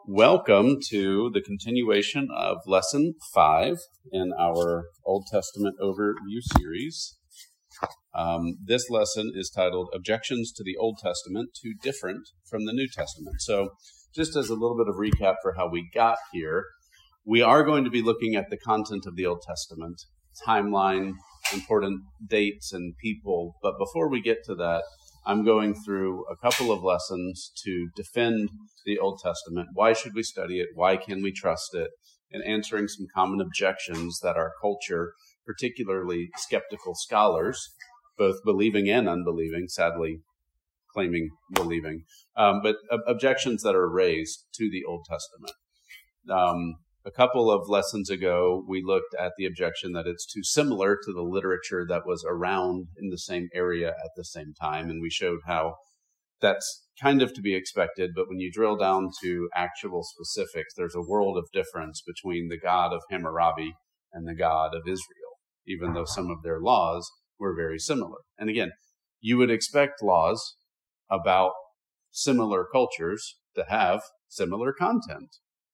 Welcome to the continuation of Lesson 5 in our Old Testament Overview series. This lesson is titled Objections to the Old Testament Too Different from the New Testament. So just as a little bit of recap for how we got here, we are going to be looking at the content of the Old Testament, timeline, important dates and people. But before we get to that, I'm going through a couple of lessons to defend the Old Testament. Why should we study it? Why can we trust it? And answering some common objections that our culture, particularly skeptical scholars, both believing and unbelieving, sadly claiming believing, but objections that are raised to the Old Testament. A couple of lessons ago, we looked at the objection that it's too similar to the literature that was around in the same area at the same time, and we showed how that's kind of to be expected, but when you drill down to actual specifics, there's a world of difference between the God of Hammurabi and the God of Israel, even though some of their laws were very similar. And again, you would expect laws about similar cultures to have similar content.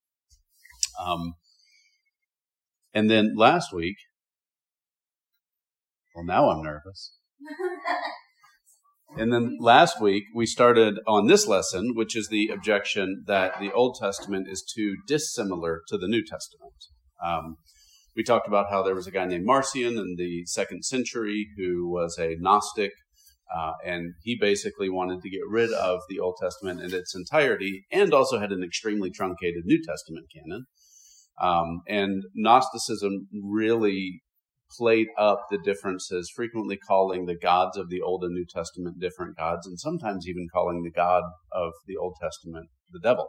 And then last week, well, now I'm nervous. And then last week, we started on this lesson, which is the objection that the Old Testament is too dissimilar to the New Testament. We talked about how there was a guy named Marcion in the 2nd century who was a Gnostic, and he basically wanted to get rid of the Old Testament in its entirety and also had an extremely truncated New Testament canon. And Gnosticism really played up the differences, frequently calling the gods of the Old and New Testament different gods, and sometimes even calling the God of the Old Testament the devil.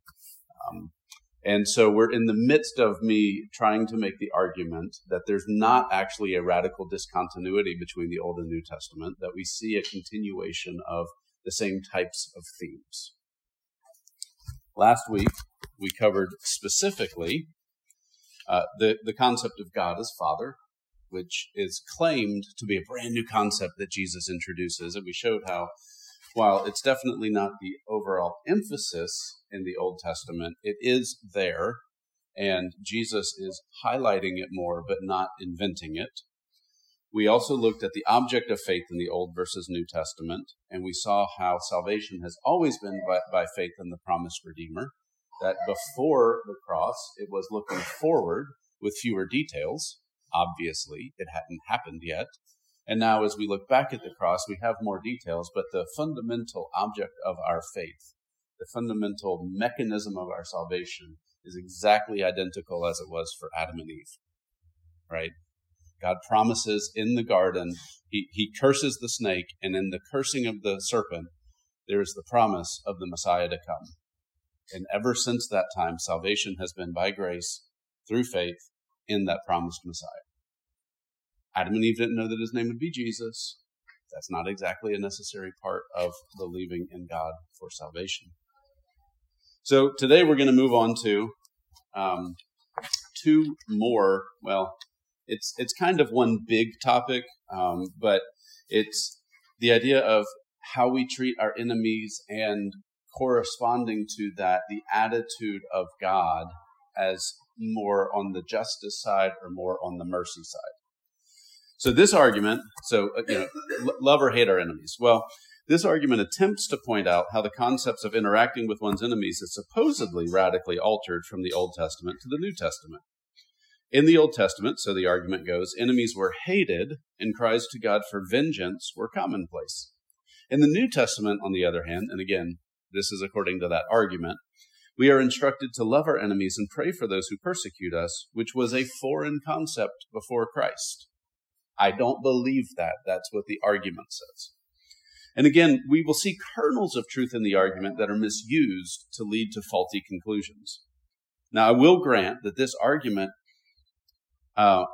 And so we're in the midst of me trying to make the argument that there's not actually a radical discontinuity between the Old and New Testament, that we see a continuation of the same types of themes. Last week, we covered specifically the concept of God as Father, which is claimed to be a brand new concept that Jesus introduces. And we showed how, while it's definitely not the overall emphasis in the Old Testament, it is there, and Jesus is highlighting it more, but not inventing it. We also looked at the object of faith in the Old versus New Testament, and we saw how salvation has always been by faith in the promised Redeemer, that before the cross, it was looking forward with fewer details. Obviously, it hadn't happened yet. And now as we look back at the cross, we have more details, but the fundamental object of our faith, the fundamental mechanism of our salvation is exactly identical as it was for Adam and Eve, right? God promises in the garden, he curses the snake, and in the cursing of the serpent, there is the promise of the Messiah to come. And ever since that time, salvation has been by grace, through faith, in that promised Messiah. Adam and Eve didn't know that his name would be Jesus. That's not exactly a necessary part of believing in God for salvation. So today we're going to move on to two more, well, it's kind of one big topic, but it's the idea of how we treat our enemies and corresponding to that, the attitude of God as more on the justice side or more on the mercy side. So this argument, love or hate our enemies. Well, this argument attempts to point out how the concepts of interacting with one's enemies is supposedly radically altered from the Old Testament to the New Testament. In the Old Testament, so the argument goes, enemies were hated and cries to God for vengeance were commonplace. In the New Testament, on the other hand, and again, this is according to that argument, we are instructed to love our enemies and pray for those who persecute us, which was a foreign concept before Christ. I don't believe that. That's what the argument says. And again, we will see kernels of truth in the argument that are misused to lead to faulty conclusions. Now, I will grant to this argument that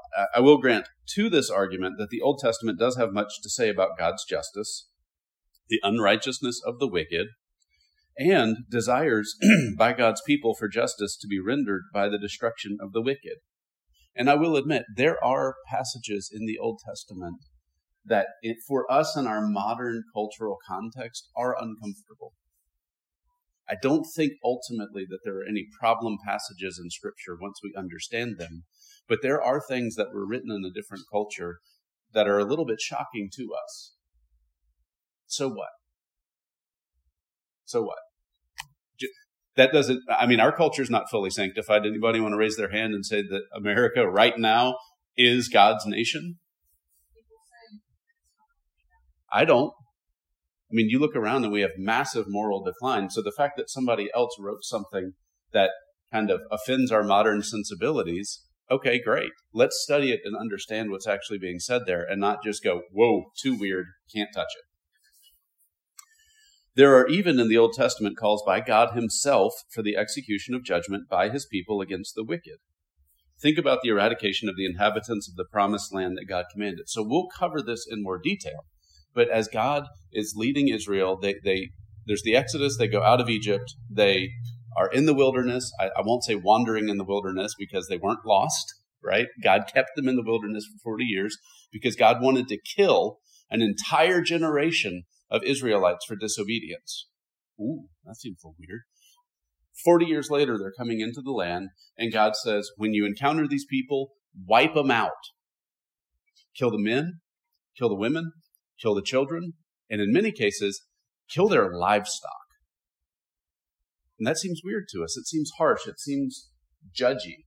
the Old Testament does have much to say about God's justice, the unrighteousness of the wicked, and desires by God's people for justice to be rendered by the destruction of the wicked. And I will admit, there are passages in the Old Testament that, for us in our modern cultural context, are uncomfortable. I don't think ultimately that there are any problem passages in Scripture once we understand them, but there are things that were written in a different culture that are a little bit shocking to us. So what? So what? That doesn't, I mean, our culture is not fully sanctified. Anybody want to raise their hand and say that America right now is God's nation? I don't. I mean, you look around and we have massive moral decline. So the fact that somebody else wrote something that kind of offends our modern sensibilities, okay, great. Let's study it and understand what's actually being said there and not just go, whoa, too weird, can't touch it. There are even in the Old Testament calls by God himself for the execution of judgment by his people against the wicked. Think about the eradication of the inhabitants of the promised land that God commanded. So we'll cover this in more detail. But as God is leading Israel, there's the Exodus, they go out of Egypt, they are in the wilderness. I won't say wandering in the wilderness because they weren't lost, right? God kept them in the wilderness for 40 years because God wanted to kill an entire generation of Israelites for disobedience. Ooh, that seems a little weird. 40 years later, they're coming into the land, and God says, when you encounter these people, wipe them out. Kill the men, kill the women, kill the children, and in many cases, kill their livestock. And that seems weird to us. It seems harsh. It seems judgy.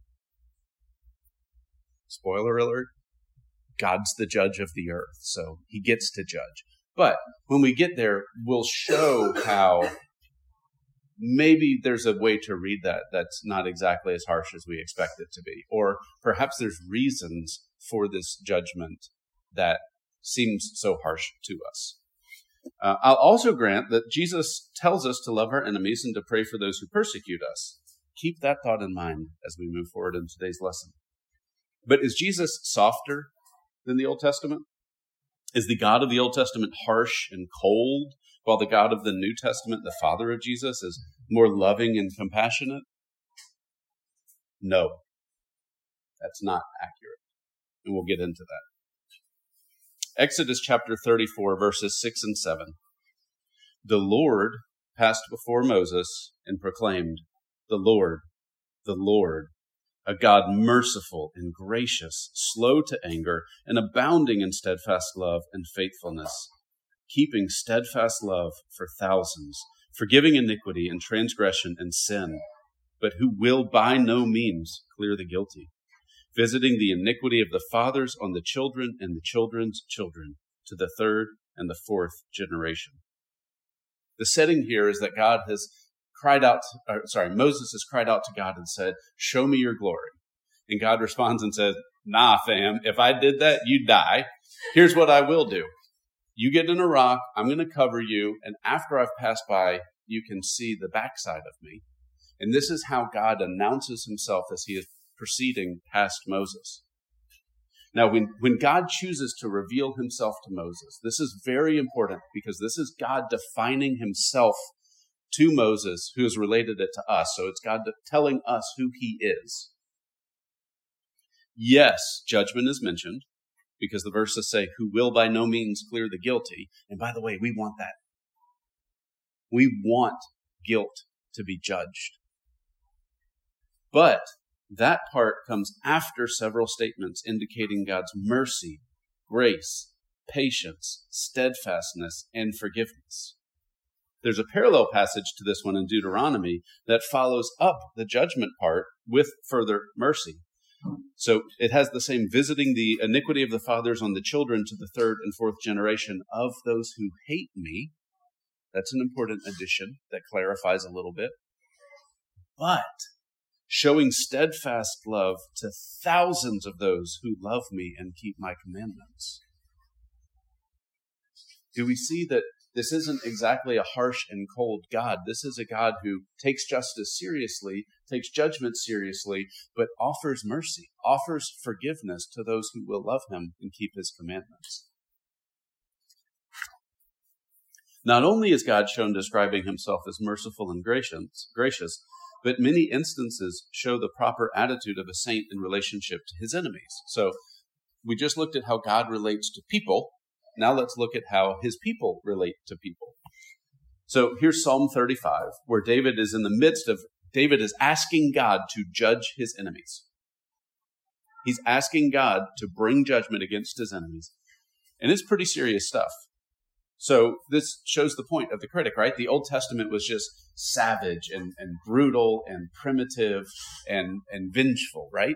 Spoiler alert, God's the judge of the earth, so he gets to judge. But when we get there, we'll show how maybe there's a way to read that that's not exactly as harsh as we expect it to be. Or perhaps there's reasons for this judgment that seems so harsh to us. I'll also grant that Jesus tells us to love our enemies and to pray for those who persecute us. Keep that thought in mind as we move forward in today's lesson. But is Jesus softer than the Old Testament? Is the God of the Old Testament harsh and cold, while the God of the New Testament, the Father of Jesus, is more loving and compassionate? No, that's not accurate. And we'll get into that. Exodus chapter 34, verses 6 and 7. The Lord passed before Moses and proclaimed, the Lord, a God merciful and gracious, slow to anger, and abounding in steadfast love and faithfulness, keeping steadfast love for thousands, forgiving iniquity and transgression and sin, but who will by no means clear the guilty, visiting the iniquity of the fathers on the children and the children's children, to the third and the fourth generation. The setting here is that Moses has cried out to God and said, show me your glory. And God responds and says, nah, fam, if I did that, you'd die. Here's what I will do. You get in a rock, I'm going to cover you, and after I've passed by, you can see the backside of me. And this is how God announces himself as he is proceeding past Moses. Now, when God chooses to reveal himself to Moses, this is very important because this is God defining himself to Moses, who has related it to us. So it's God telling us who he is. Yes, judgment is mentioned because the verses say, who will by no means clear the guilty. And by the way, we want that. We want guilt to be judged. But that part comes after several statements indicating God's mercy, grace, patience, steadfastness, and forgiveness. There's a parallel passage to this one in Deuteronomy that follows up the judgment part with further mercy. So it has the same visiting the iniquity of the fathers on the children to the third and fourth generation of those who hate me. That's an important addition that clarifies a little bit. But showing steadfast love to thousands of those who love me and keep my commandments. Do we see that this isn't exactly a harsh and cold God? This is a God who takes justice seriously, takes judgment seriously, but offers mercy, offers forgiveness to those who will love him and keep his commandments. Not only is God shown describing himself as merciful and gracious, but many instances show the proper attitude of a saint in relationship to his enemies. So we just looked at how God relates to people. Now let's look at how his people relate to people. So here's Psalm 35, where David is asking God to judge his enemies. He's asking God to bring judgment against his enemies. And it's pretty serious stuff. So this shows the point of the critic, right? The Old Testament was just savage and brutal and primitive and vengeful, right?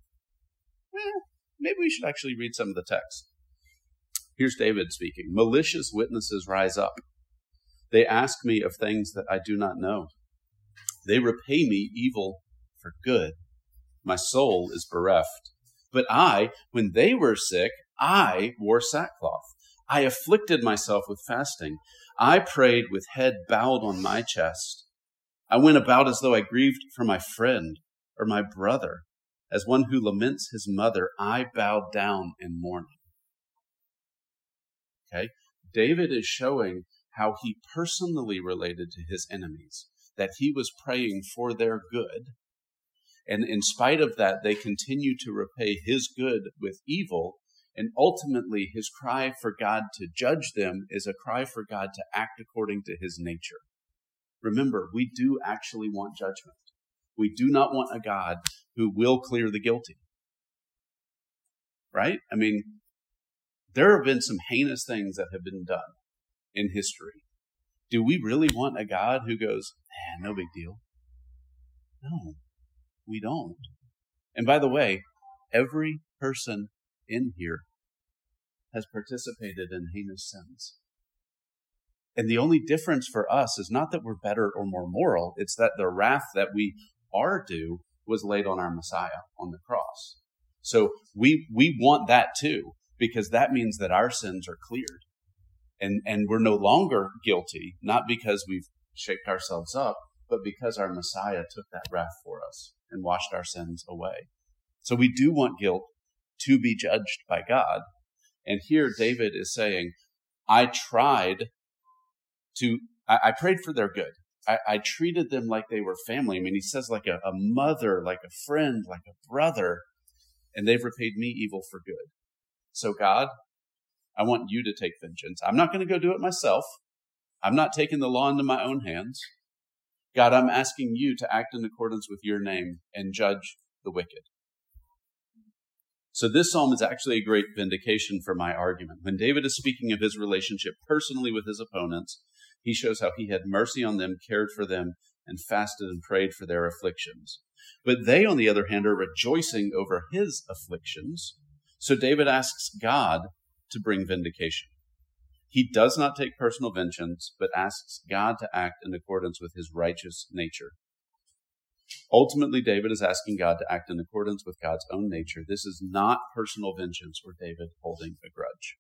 Maybe we should actually read some of the text. Here's David speaking. Malicious witnesses rise up. They ask me of things that I do not know. They repay me evil for good. My soul is bereft. But I, when they were sick, I wore sackcloth. I afflicted myself with fasting. I prayed with head bowed on my chest. I went about as though I grieved for my friend or my brother. As one who laments his mother, I bowed down in mourning. Okay? David is showing how he personally related to his enemies, that he was praying for their good. And in spite of that, they continue to repay his good with evil. And ultimately, his cry for God to judge them is a cry for God to act according to his nature. Remember, we do actually want judgment. We do not want a God who will clear the guilty. Right? I mean, there have been some heinous things that have been done in history. Do we really want a God who goes, no big deal? No, we don't. And by the way, every person in here has participated in heinous sins. And the only difference for us is not that we're better or more moral, it's that the wrath that we are due was laid on our Messiah on the cross. So we want that too, because that means that our sins are cleared. And we're no longer guilty, not because we've shaped ourselves up, but because our Messiah took that wrath for us and washed our sins away. So we do want guilt to be judged by God. And here David is saying, I prayed for their good. I treated them like they were family. I mean, he says like a mother, like a friend, like a brother, and they've repaid me evil for good. So God, I want you to take vengeance. I'm not going to go do it myself. I'm not taking the law into my own hands. God, I'm asking you to act in accordance with your name and judge the wicked. So this psalm is actually a great vindication for my argument. When David is speaking of his relationship personally with his opponents, he shows how he had mercy on them, cared for them, and fasted and prayed for their afflictions. But they, on the other hand, are rejoicing over his afflictions. So David asks God to bring vindication. He does not take personal vengeance, but asks God to act in accordance with his righteous nature. Ultimately, David is asking God to act in accordance with God's own nature. This is not personal vengeance or David holding a grudge.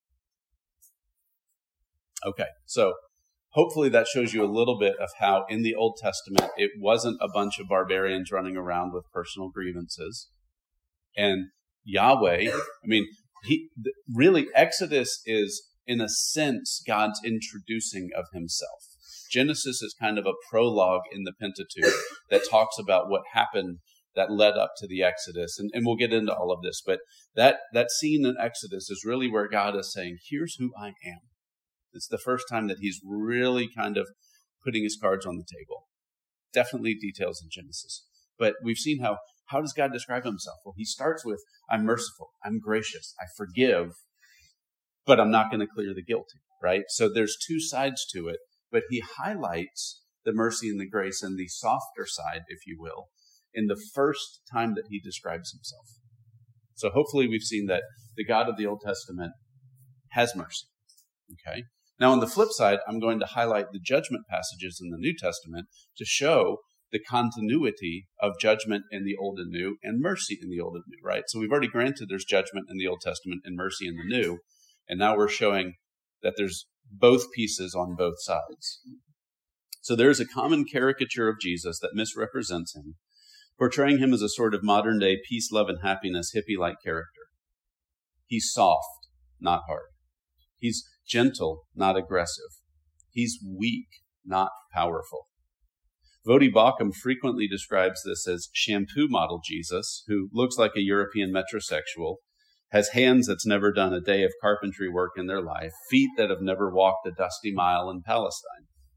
Okay, so hopefully that shows you a little bit of how in the Old Testament, it wasn't a bunch of barbarians running around with personal grievances. And Yahweh, really Exodus is, in a sense, God's introducing of himself. Genesis is kind of a prologue in the Pentateuch that talks about what happened that led up to the Exodus. And we'll get into all of this. But that scene in Exodus is really where God is saying, here's who I am. It's the first time that he's really kind of putting his cards on the table. Definitely details in Genesis. But we've seen how does God describe himself? Well, he starts with, I'm merciful, I'm gracious, I forgive, but I'm not going to clear the guilty, right? So there's two sides to it. But he highlights the mercy and the grace and the softer side, if you will, in the first time that he describes himself. So hopefully we've seen that the God of the Old Testament has mercy. Okay. Now on the flip side, I'm going to highlight the judgment passages in the New Testament to show the continuity of judgment in the Old and New and mercy in the Old and New, right? So we've already granted there's judgment in the Old Testament and mercy in the New. And now we're showing that there's both pieces on both sides. So there's a common caricature of Jesus that misrepresents him, portraying him as a sort of modern-day peace, love, and happiness hippie-like character. He's soft, not hard. He's gentle, not aggressive. He's weak, not powerful. Voddie Baucham frequently describes this as shampoo model Jesus, who looks like a European metrosexual, has hands that's never done a day of carpentry work in their life, feet that have never walked a dusty mile in Palestine.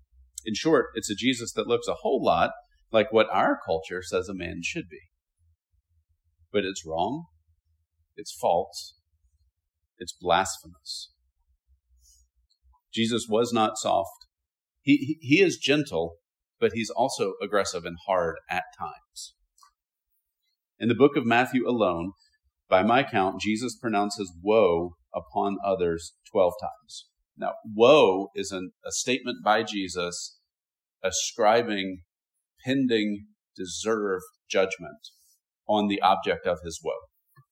In short, it's a Jesus that looks a whole lot like what our culture says a man should be. But it's wrong, it's false, it's blasphemous. Jesus was not soft. He is gentle, but he's also aggressive and hard at times. In the book of Matthew alone, by my count, Jesus pronounces woe upon others 12 times. Now, woe is a statement by Jesus ascribing pending, deserved judgment on the object of his woe.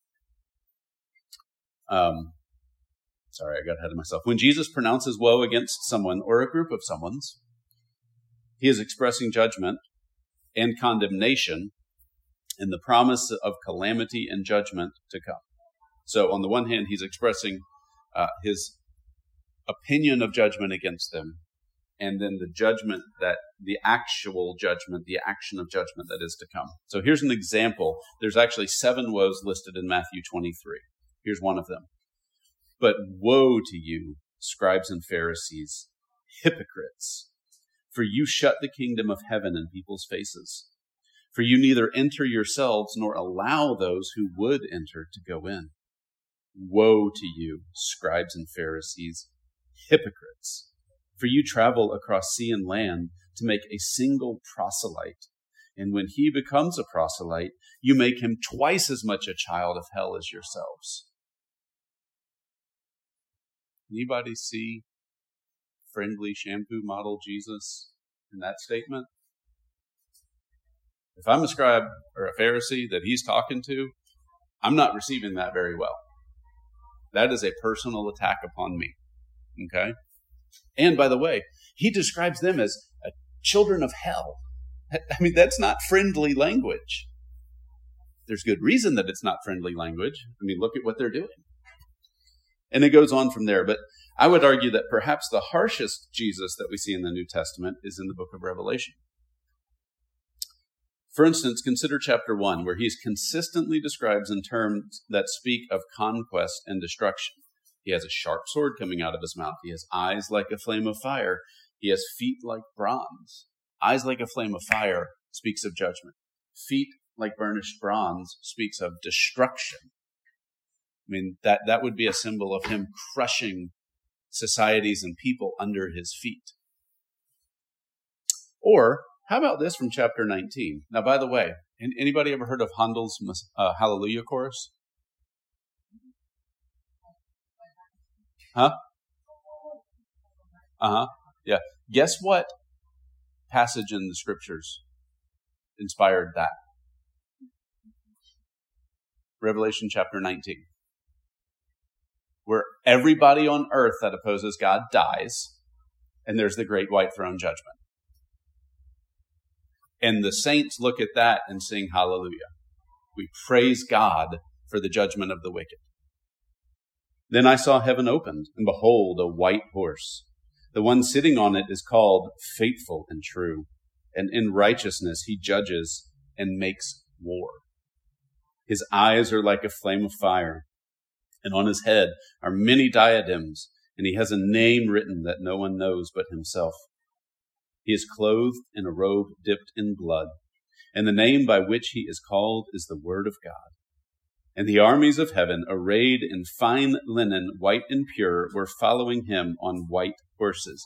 Sorry, I got ahead of myself. When Jesus pronounces woe against someone or a group of someone's, he is expressing judgment and condemnation and the promise of calamity and judgment to come. So on the one hand, he's expressing his opinion of judgment against them, and then the actual judgment, the action of judgment that is to come. So here's an example. There's actually 7 woes listed in Matthew 23. Here's one of them. But woe to you, scribes and Pharisees, hypocrites, for you shut the kingdom of heaven in people's faces. For you neither enter yourselves nor allow those who would enter to go in. Woe to you, scribes and Pharisees, hypocrites, for you travel across sea and land to make a single proselyte. And when he becomes a proselyte, you make him twice as much a child of hell as yourselves. Anybody see friendly shampoo model Jesus in that statement? If I'm a scribe or a Pharisee that he's talking to, I'm not receiving that very well. That is a personal attack upon me. Okay? And by the way, he describes them as children of hell. I mean, that's not friendly language. There's good reason that it's not friendly language. I mean, look at what they're doing. And it goes on from there. But I would argue that perhaps the harshest Jesus that we see in the New Testament is in the book of Revelation. For instance, consider chapter 1, where he consistently describes in terms that speak of conquest and destruction. He has a sharp sword coming out of his mouth. He has eyes like a flame of fire. He has feet like bronze. Eyes like a flame of fire speaks of judgment. Feet like burnished bronze speaks of destruction. I mean, that would be a symbol of him crushing societies and people under his feet. Or, how about this from chapter 19? Now, by the way, anybody ever heard of Handel's Hallelujah Chorus? Huh? Yeah. Guess what passage in the scriptures inspired that? Revelation chapter 19. Where everybody on earth that opposes God dies, and there's the great white throne judgment. And the saints look at that and sing hallelujah. We praise God for the judgment of the wicked. Then I saw heaven opened, and behold, a white horse. The one sitting on it is called Faithful and True, and in righteousness he judges and makes war. His eyes are like a flame of fire, and on his head are many diadems, and he has a name written that no one knows but himself. He is clothed in a robe dipped in blood, and the name by which he is called is the Word of God. And the armies of heaven, arrayed in fine linen, white and pure, were following him on white horses.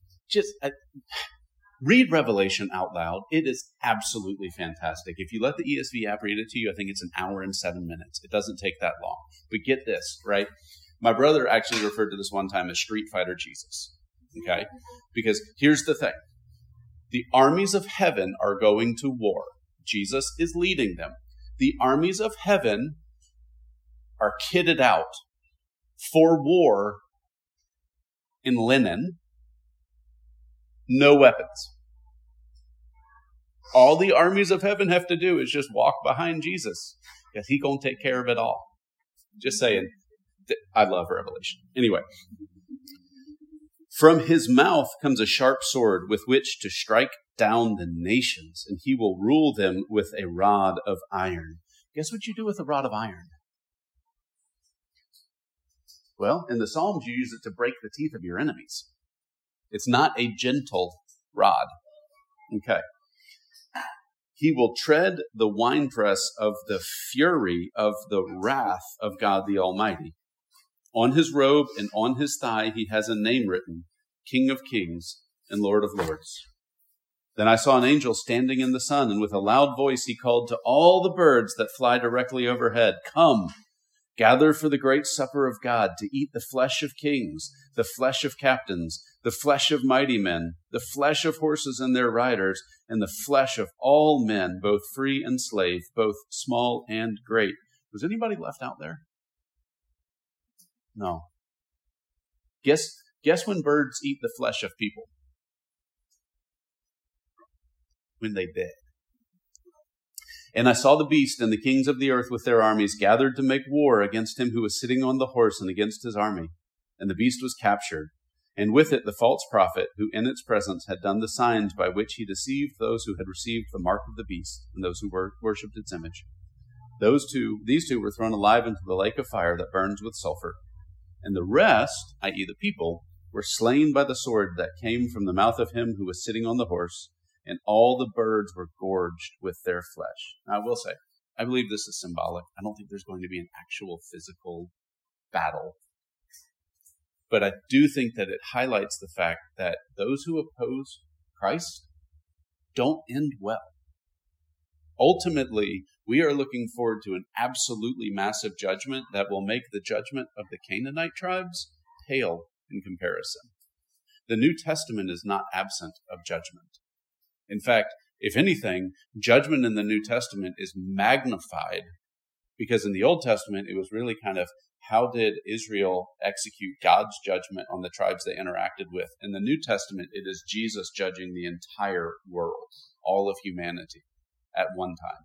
Read Revelation out loud. It is absolutely fantastic. If you let the ESV app read it to you, I think it's an hour and 7 minutes. It doesn't take that long. But get this, right? My brother actually referred to this one time as Street Fighter Jesus. Okay? Because here's the thing. The armies of heaven are going to war. Jesus is leading them. The armies of heaven are kitted out for war in linen, no weapons. All the armies of heaven have to do is just walk behind Jesus, because he's going to take care of it all. Just saying. I love Revelation. Anyway. From his mouth comes a sharp sword with which to strike down the nations, and he will rule them with a rod of iron. Guess what you do with a rod of iron? Well, in the Psalms, you use it to break the teeth of your enemies. It's not a gentle rod. Okay. He will tread the winepress of the fury of the wrath of God the Almighty. On his robe and on his thigh he has a name written, King of Kings and Lord of Lords. Then I saw an angel standing in the sun, and with a loud voice he called to all the birds that fly directly overhead, "Come, gather for the great supper of God, to eat the flesh of kings, the flesh of captains, the flesh of mighty men, the flesh of horses and their riders, and the flesh of all men, both free and slave, both small and great." Was anybody left out there? No. Guess when birds eat the flesh of people? When they dead. And I saw the beast and the kings of the earth with their armies gathered to make war against him who was sitting on the horse and against his army. And the beast was captured, and with it the false prophet, who in its presence had done the signs by which he deceived those who had received the mark of the beast and those who worshipped its image. These two were thrown alive into the lake of fire that burns with sulfur. And the rest, i.e. the people, were slain by the sword that came from the mouth of him who was sitting on the horse, and all the birds were gorged with their flesh. Now, I will say, I believe this is symbolic. I don't think there's going to be an actual physical battle. But I do think that it highlights the fact that those who oppose Christ don't end well. Ultimately, we are looking forward to an absolutely massive judgment that will make the judgment of the Canaanite tribes pale in comparison. The New Testament is not absent of judgment. In fact, if anything, judgment in the New Testament is magnified, because in the Old Testament, it was really kind of how did Israel execute God's judgment on the tribes they interacted with. In the New Testament, it is Jesus judging the entire world, all of humanity at one time.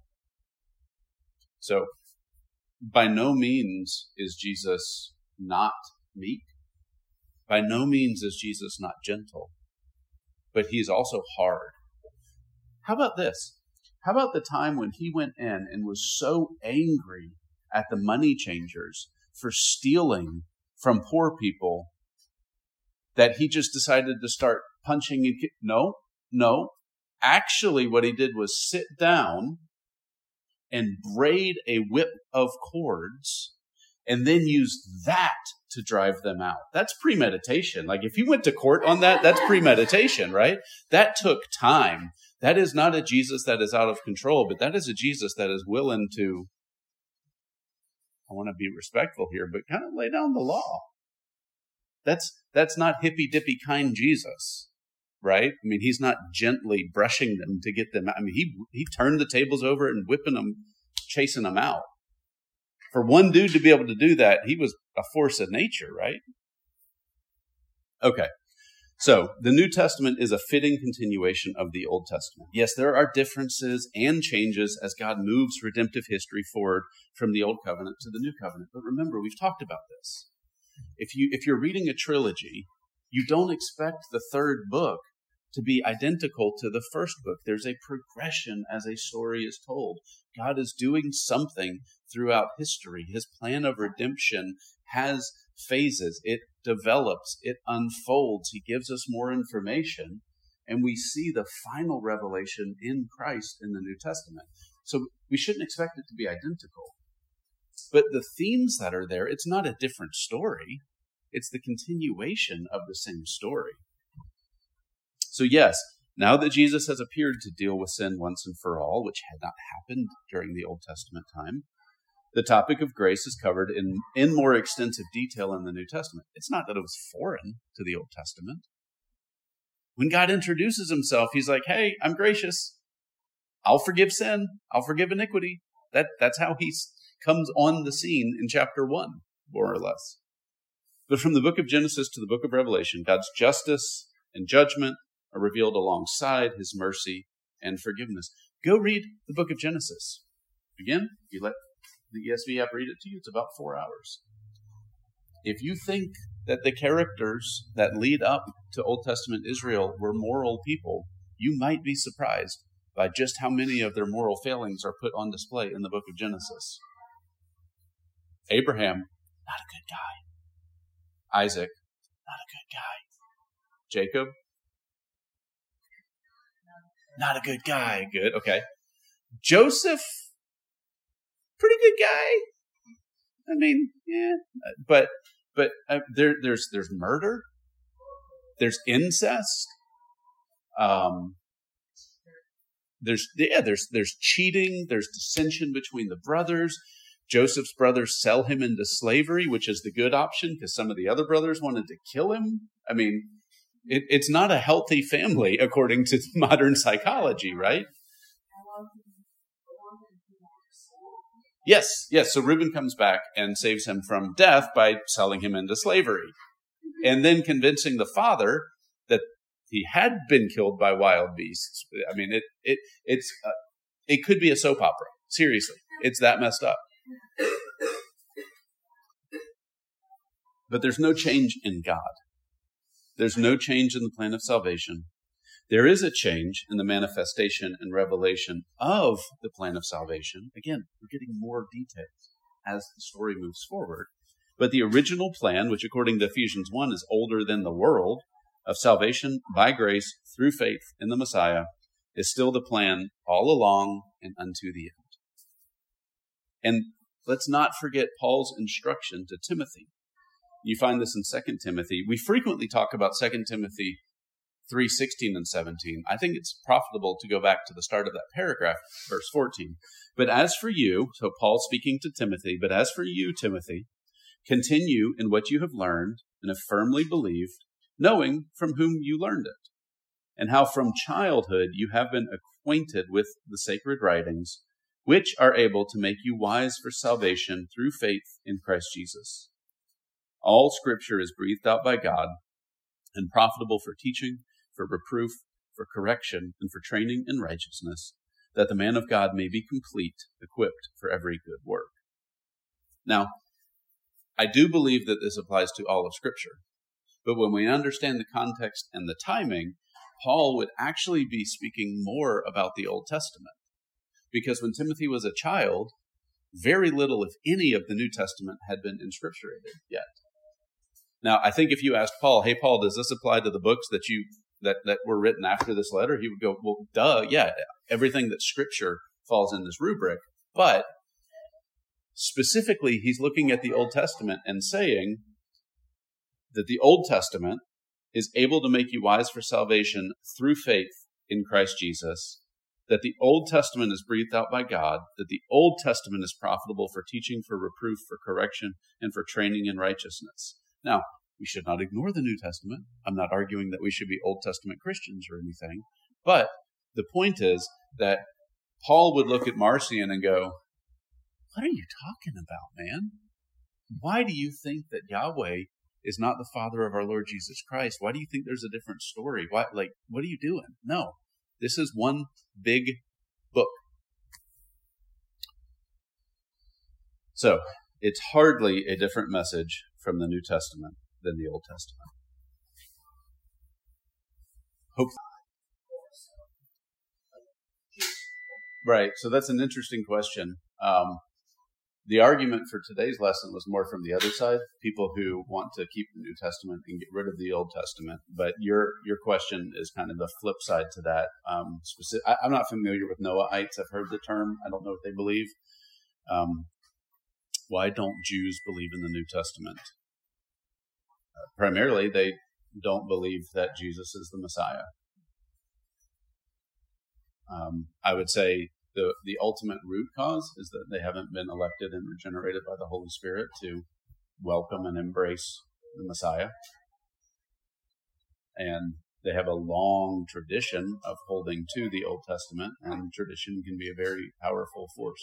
So, by no means is Jesus not meek. By no means is Jesus not gentle. But he's also hard. How about this? How about the time when he went in and was so angry at the money changers for stealing from poor people that he just decided to start punching and No. Actually, what he did was sit down and braid a whip of cords and then use that to drive them out. That's premeditation. Like if you went to court on that, that's premeditation, right? That took time. That is not a Jesus that is out of control, but that is a Jesus that is willing to, I want to be respectful here, but kind of lay down the law. That's not hippy-dippy kind Jesus, right? I mean, he's not gently brushing them to get them out. I mean, he turned the tables over and whipping them, chasing them out. For one dude to be able to do that, he was a force of nature, right? Okay. So, the New Testament is a fitting continuation of the Old Testament. Yes, there are differences and changes as God moves redemptive history forward from the Old Covenant to the New Covenant. But remember, we've talked about this. If you're reading a trilogy, you don't expect the third book to be identical to the first book. There's a progression as a story is told. God is doing something throughout history. His plan of redemption has phases. It develops, it unfolds. He gives us more information, and we see the final revelation in Christ in the New Testament. So we shouldn't expect it to be identical. But the themes that are there, it's not a different story. It's the continuation of the same story. So yes, now that Jesus has appeared to deal with sin once and for all, which had not happened during the Old Testament time, the topic of grace is covered in more extensive detail in the New Testament. It's not that it was foreign to the Old Testament. When God introduces himself, he's like, hey, I'm gracious. I'll forgive sin. I'll forgive iniquity. That's how he comes on the scene in chapter 1, more or less. But from the book of Genesis to the book of Revelation, God's justice and judgment are revealed alongside his mercy and forgiveness. Go read the book of Genesis. Again, you let the ESV app read it to you. It's about 4 hours. If you think that the characters that lead up to Old Testament Israel were moral people, you might be surprised by just how many of their moral failings are put on display in the book of Genesis. Abraham, not a good guy. Isaac, not a good guy. Jacob, not a good guy. Good. Okay. Joseph, pretty good guy. I mean, yeah, but there's murder. There's incest. There's cheating. There's dissension between the brothers. Joseph's brothers sell him into slavery, which is the good option because some of the other brothers wanted to kill him. I mean, it's not a healthy family according to modern psychology, right? Yes. So Reuben comes back and saves him from death by selling him into slavery, and then convincing the father that he had been killed by wild beasts. I mean, it could be a soap opera. Seriously, it's that messed up. But there's no change in God. There's no change in the plan of salvation. There is a change in the manifestation and revelation of the plan of salvation. Again, we're getting more details as the story moves forward. But the original plan, which according to Ephesians 1 is older than the world, of salvation by grace through faith in the Messiah, is still the plan all along and unto the end. And let's not forget Paul's instruction to Timothy. You find this in 2 Timothy. We frequently talk about 2 Timothy 3:16 and 17. I think it's profitable to go back to the start of that paragraph, verse 14. But as for you, so Paul speaking to Timothy, but as for you, Timothy, continue in what you have learned and have firmly believed, knowing from whom you learned it, and how from childhood you have been acquainted with the sacred writings, which are able to make you wise for salvation through faith in Christ Jesus. All Scripture is breathed out by God and profitable for teaching, for reproof, for correction, and for training in righteousness, that the man of God may be complete, equipped for every good work. Now, I do believe that this applies to all of Scripture, but when we understand the context and the timing, Paul would actually be speaking more about the Old Testament. Because when Timothy was a child, very little, if any, of the New Testament had been inscripturated yet. Now, I think if you asked Paul, hey, Paul, does this apply to the books that were written after this letter? He would go, well, duh, yeah, everything that Scripture falls in this rubric. But specifically, he's looking at the Old Testament and saying that the Old Testament is able to make you wise for salvation through faith in Christ Jesus, that the Old Testament is breathed out by God, that the Old Testament is profitable for teaching, for reproof, for correction, and for training in righteousness. Now, we should not ignore the New Testament. I'm not arguing that we should be Old Testament Christians or anything, but the point is that Paul would look at Marcion and go, what are you talking about, man? Why do you think that Yahweh is not the Father of our Lord Jesus Christ? Why do you think there's a different story? What are you doing? No, this is one big book. So, it's hardly a different message from the New Testament than the Old Testament. Right, so that's an interesting question. The argument for today's lesson was more from the other side, people who want to keep the New Testament and get rid of the Old Testament. But your question is kind of the flip side to that. I'm not familiar with Noahites. I've heard the term. I don't know what they believe. Why don't Jews believe in the New Testament? Primarily, they don't believe that Jesus is the Messiah. I would say the ultimate root cause is that they haven't been elected and regenerated by the Holy Spirit to welcome and embrace the Messiah. And they have a long tradition of holding to the Old Testament, and tradition can be a very powerful force.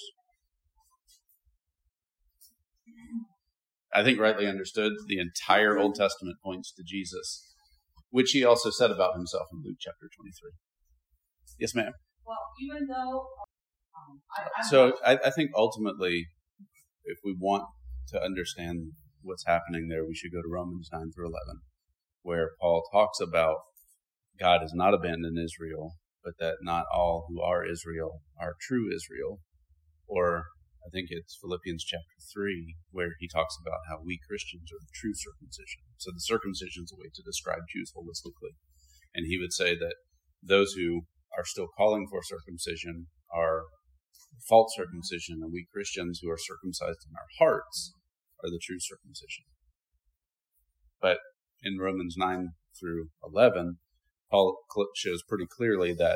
I think rightly understood, the entire Old Testament points to Jesus, which he also said about himself in Luke chapter 23. Yes, ma'am. Well, even though... I think ultimately, if we want to understand what's happening there, we should go to Romans 9 through 11, where Paul talks about God has not abandoned Israel, but that not all who are Israel are true Israel. Or I think it's Philippians chapter 3, where he talks about how we Christians are the true circumcision. So the circumcision is a way to describe Jews holistically. And he would say that those who are still calling for circumcision are false circumcision, and we Christians who are circumcised in our hearts are the true circumcision. But in Romans 9 through 11, Paul shows pretty clearly that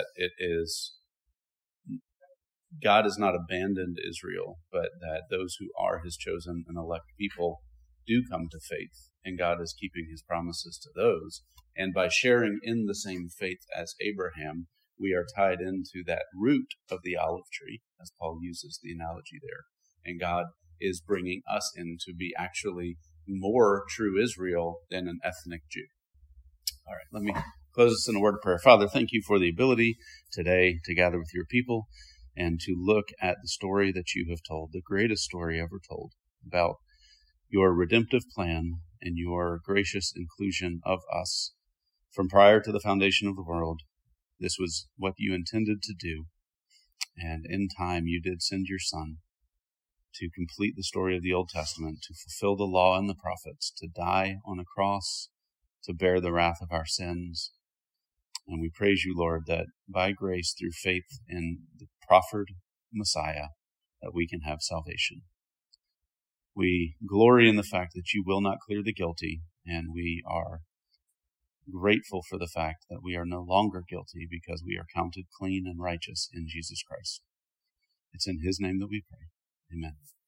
God has not abandoned Israel, but that those who are his chosen and elect people do come to faith, and God is keeping his promises to those. And by sharing in the same faith as Abraham, we are tied into that root of the olive tree, as Paul uses the analogy there. And God is bringing us in to be actually more true Israel than an ethnic Jew. All right, let me close this in a word of prayer. Father, thank you for the ability today to gather with your people and to look at the story that you have told, the greatest story ever told, about your redemptive plan and your gracious inclusion of us from prior to the foundation of the world. This was what you intended to do, and in time you did send your Son to complete the story of the Old Testament, to fulfill the law and the prophets, to die on a cross, to bear the wrath of our sins. And we praise you, Lord, that by grace, through faith in the proffered Messiah, that we can have salvation. We glory in the fact that you will not clear the guilty, and we are grateful for the fact that we are no longer guilty because we are counted clean and righteous in Jesus Christ. It's in his name that we pray. Amen.